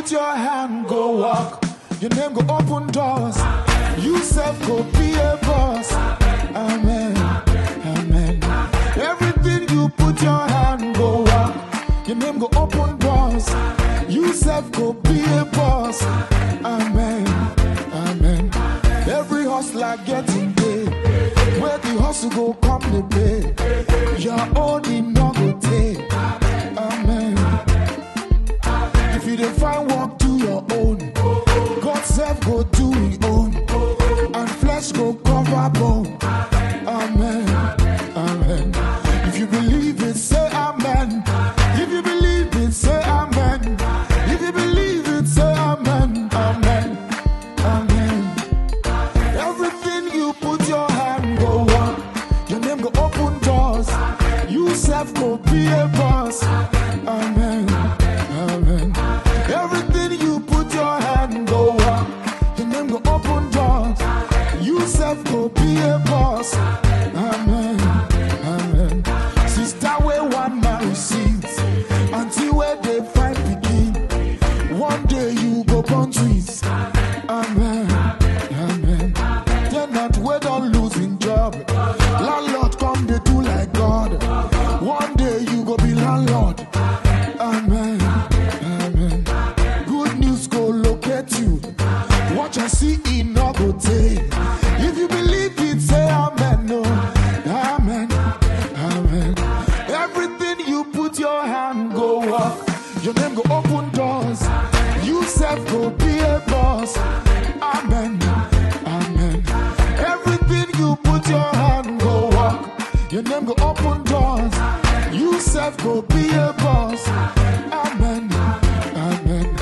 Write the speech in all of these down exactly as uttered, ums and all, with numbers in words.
put your hand, go walk. Your name go open doors. You self go be a boss. Amen. Amen. Everything you put your hand, go walk. Your name go open doors. You self go be a boss. Amen. Amen. Every hustler getting paid. Where the hustle go come the pay. Your own in no go take. Amen. If you don't find work, do your own. God self go do his own. And flesh go cover bone. Amen. Amen. If you believe it, say amen. If you believe it, say amen. If you believe it, say amen. Amen. Amen. Everything you put your hand, go walk. Your name go open doors. You self go be a boss. Amen. Amen. Everything you put your hand, go walk. Your name go open doors. You self go be a boss. Amen. Amen. Sister, where one man receives until where they find begin. One day you go born twins. Amen. Amen. They're not where don't losing job. Landlord come they do like God. One day you go be landlord. Amen. Amen. Good news go locate you. Watch and see it no go take. If you believe it, say amen. No. Amen. Amen. Everything you put your hand, go walk. Your name go open doors. You self go be a boss. Amen. Amen. Everything you put your hand, go walk. Your name go open doors. You self go be a boss. Amen. Amen.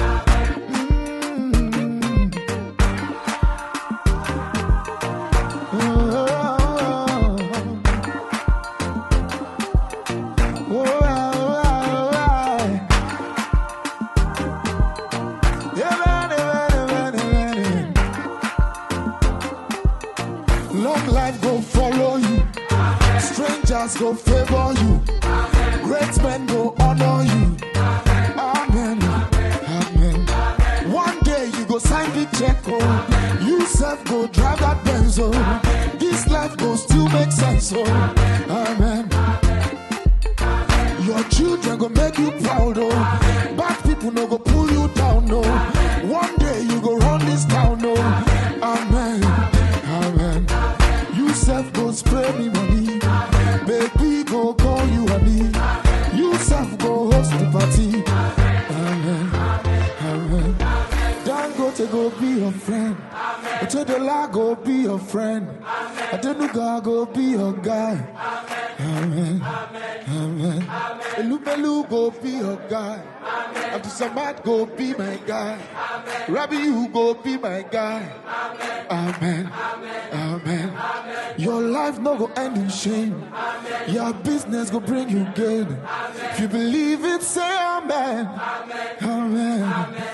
Mm. Oh, oh, oh, oh. Long life go follow you. Strangers go favor you. Great men go honor you. Amen. Amen. One day you go sign the check. Oh. You self go drive that Benz. Oh. This life go still make sense. Oh. Amen. Your children go make you proud. Oh. Bad people no go pull you down. No. One day you go run this town. No. Amen. Amen. You self go spray me money. Baby go call you honey. You self go host the party. Amen. Amen. Dangote go be your friend. Otedola go be your friend. Adenuga go be your guy. Amen. Amen. Elubelu go be your guy. Abdusamad go be my guy. Rabbi you go be my guy. Amen. Amen. Your life no go end in shame. Your business go bring you gain. If you believe it, say amen. Amen.